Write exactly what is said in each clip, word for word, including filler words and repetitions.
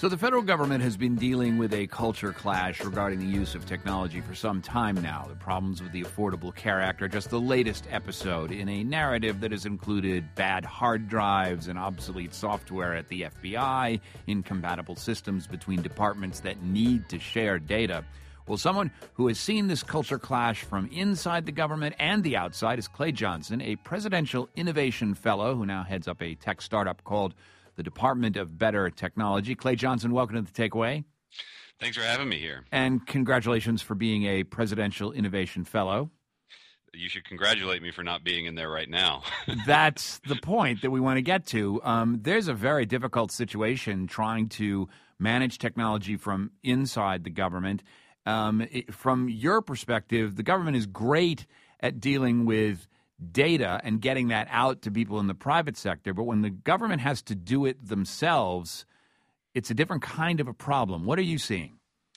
So the federal government has been dealing with a culture clash regarding the use of technology for some time now. The problems with the Affordable Care Act are just the latest episode in a narrative that has included bad hard drives and obsolete software at the F B I, incompatible systems between departments that need to share data. Well, someone who has seen this culture clash from inside the government and the outside is Clay Johnson, a Presidential Innovation Fellow who now heads up a tech startup called the Department of Better Technology. Clay Johnson, welcome to The Takeaway. Thanks for having me here. And congratulations for being a Presidential Innovation Fellow. You should congratulate me for not being in there right now. That's the point that we want to get to. Um, there's a very difficult situation trying to manage technology from inside the government. Um, it, from your perspective, the government is great at dealing with data and getting that out to people in the private sector. But when the government has to do it themselves, it's a different kind of a problem. What are you seeing?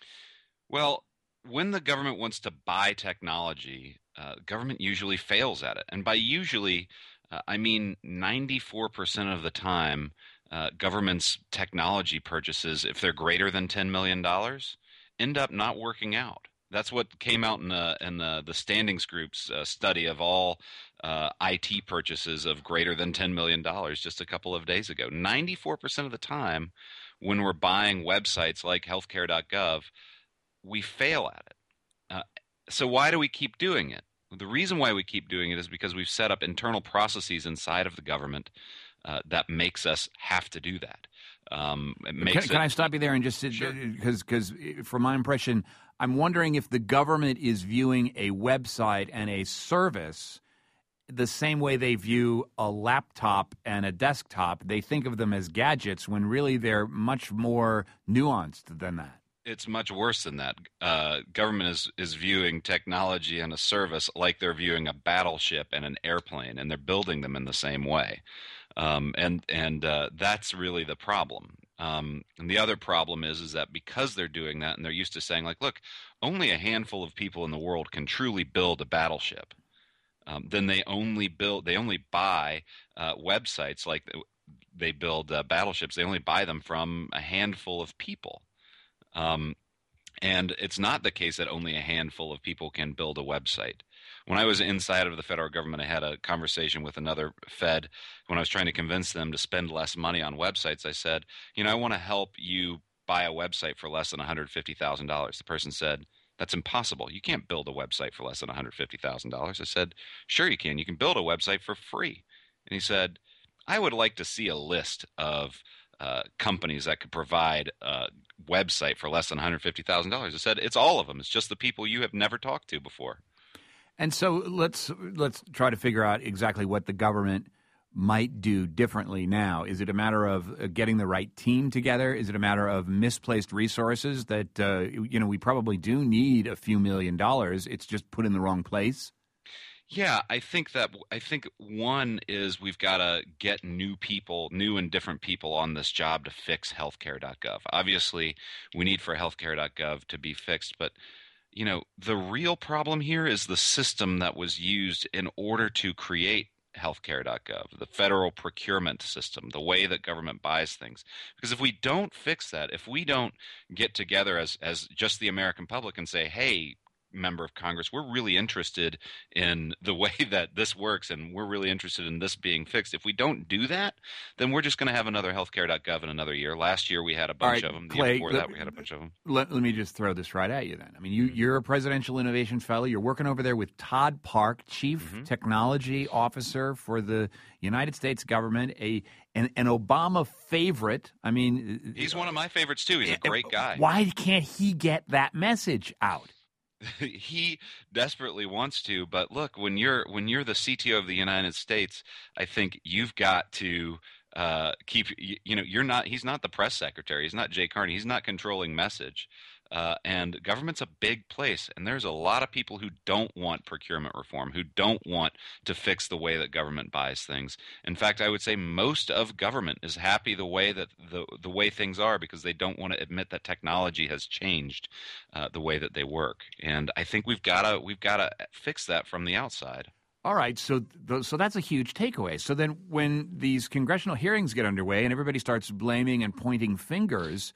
Well, when the government wants to buy technology, uh, government usually fails at it. And by usually, uh, I mean ninety-four percent of the time, uh, government's technology purchases, if they're greater than ten million dollars, end up not working out. That's what came out in the in the, the Standings Group's uh, study of all uh, I T purchases of greater than ten million dollars just a couple of days ago. ninety-four percent of the time when we're buying websites like healthcare dot gov, we fail at it. Uh, so why do we keep doing it? The reason why we keep doing it is because we've set up internal processes inside of the government uh, that makes us have to do that. Um, it makes can, it, can I stop you there and just because Sure. because from my impression, I'm wondering if the government is viewing a website and a service the same way they view a laptop and a desktop. They think of them as gadgets when really they're much more nuanced than that. It's much worse than that. Uh, government is, is viewing technology and a service like they're viewing a battleship and an airplane, and they're building them in the same way. Um, and and uh, that's really the problem. Um, and the other problem is is that because they're doing that and they're used to saying, like, look, only a handful of people in the world can truly build a battleship. Um, then they only build, they only buy uh, websites like they build uh, battleships. They only buy them from a handful of people. Um, and it's not the case that only a handful of people can build a website. When I was inside of the federal government, I had a conversation with another Fed when I was trying to convince them to spend less money on websites. I said, you know, I want to help you buy a website for less than one hundred fifty thousand dollars. The person said, that's impossible. You can't build a website for less than one hundred fifty thousand dollars. I said, sure you can. You can build a website for free. And he said, I would like to see a list of uh, companies that could provide a website for less than one hundred fifty thousand dollars. I said, it's all of them. It's just the people you have never talked to before. And so let's let's try to figure out exactly what the government might do differently now. Is it a matter of getting the right team together? Is it a matter of misplaced resources that, uh, you know, we probably do need a few million dollars. It's just put in the wrong place? Yeah, I think that I think one is we've got to get new people, new and different people on this job to fix healthcare dot gov. Obviously, we need for healthcare dot gov to be fixed, but you know, the real problem here is the system that was used in order to create healthcare dot gov, the federal procurement system, the way that government buys things. Because if we don't fix that, if we don't get together as as just the American public and say, hey, member of Congress, we're really interested in the way that this works and we're really interested in this being fixed. If we don't do that, then we're just going to have another healthcare dot gov in another year. Last year we had a bunch right, of them. The Clay, year before let, that we had a bunch of them. Let, let me just throw this right at you then. I mean, you, you're a Presidential Innovation Fellow. You're working over there with Todd Park, Chief mm-hmm. Technology Officer for the United States government, a an, an Obama favorite. I mean, he's one of my favorites too. He's a great guy. Why can't he get that message out? He desperately wants to, but look, when you're when you're the C T O of the United States, I think you've got to uh, keep. You, you know, you're not. He's not the press secretary. He's not Jay Carney. He's not controlling message. Uh, and government's a big place, and there's a lot of people who don't want procurement reform, who don't want to fix the way that government buys things. In fact, I would say most of government is happy the way that the the way things are because they don't want to admit that technology has changed uh, the way that they work. And I think we've got to we've got to fix that from the outside. All right, so th- so that's a huge takeaway. So then when these congressional hearings get underway and everybody starts blaming and pointing fingers,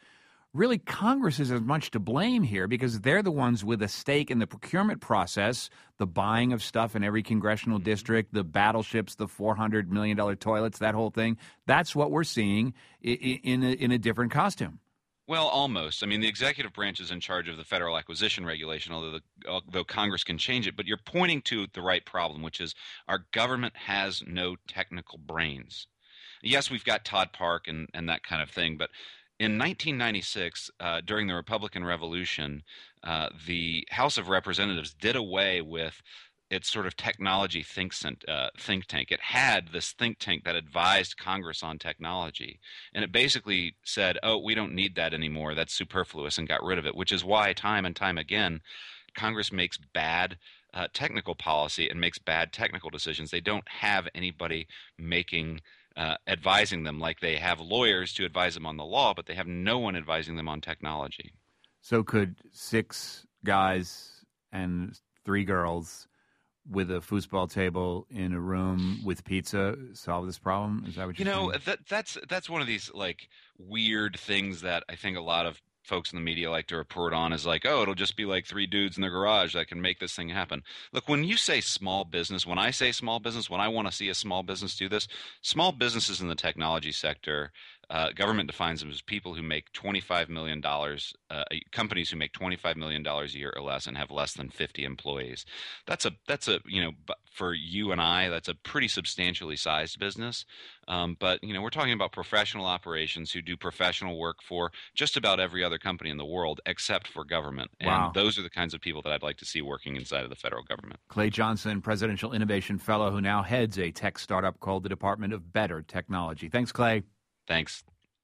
really Congress is as much to blame here because they're the ones with a stake in the procurement process, the buying of stuff in every congressional district, the battleships, the four hundred million dollars toilets, that whole thing. That's what we're seeing in, in, a, in a different costume. Well, almost. I mean, the executive branch is in charge of the federal acquisition regulation, although the, although Congress can change it. But you're pointing to the right problem, which is our government has no technical brains. Yes, we've got Todd Park and, and that kind of thing, but in nineteen ninety-six, uh, during the Republican Revolution, uh, the House of Representatives did away with its sort of technology think, uh, think tank. It had this think tank that advised Congress on technology. And it basically said, oh, we don't need that anymore. That's superfluous, and got rid of it, which is why time and time again, Congress makes bad uh, technical policy and makes bad technical decisions. They don't have anybody making uh, advising them like they have lawyers to advise them on the law, but they have no one advising them on technology. So could six guys and three girls with a foosball table in a room with pizza solve this problem? Is that what you're you know saying? that that's that's one of these like weird things that I think a lot of folks in the media like to report on, is like, oh, it'll just be like three dudes in their garage that can make this thing happen. Look, when you say small business, when I say small business, when I want to see a small business do this, small businesses in the technology sector, Uh, government defines them as people who make twenty-five million dollars, uh, companies who make twenty-five million dollars a year or less and have less than fifty employees. That's a, that's a, you know, for you and I, that's a pretty substantially sized business. Um, but, you know, we're talking about professional operations who do professional work for just about every other company in the world except for government. And wow. Those are the kinds of people that I'd like to see working inside of the federal government. Clay Johnson, Presidential Innovation Fellow, who now heads a tech startup called the Department of Better Technology. Thanks, Clay. Thanks.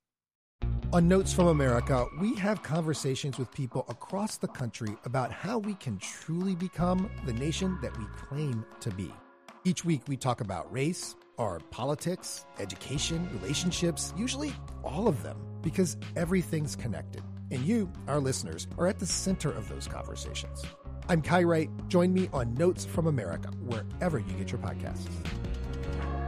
On Notes from America, we have conversations with people across the country about how we can truly become the nation that we claim to be. Each week, we talk about race, our politics, education, relationships, usually all of them, because everything's connected. And you, our listeners, are at the center of those conversations. I'm Kai Wright. Join me on Notes from America, wherever you get your podcasts.